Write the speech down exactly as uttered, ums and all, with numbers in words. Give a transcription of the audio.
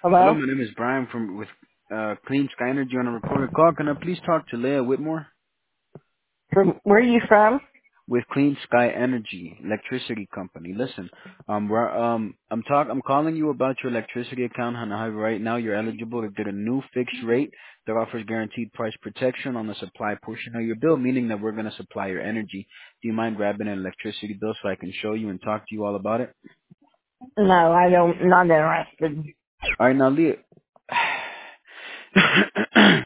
Hello, Hello? my name is Brian from with uh, Clean Sky Energy on a recorded call. Can I please talk to Leah Whitmore From where are you from? with Clean Sky Energy Electricity Company? Listen, um, we're, um, I'm talk, I'm calling you about your electricity account, and how right now you're eligible to get a new fixed rate that offers guaranteed price protection on the supply portion of your bill, meaning that we're going to supply your energy. Do you mind grabbing an electricity bill so I can show you and talk to you all about it? No, I don't not interested. All right, now Leah.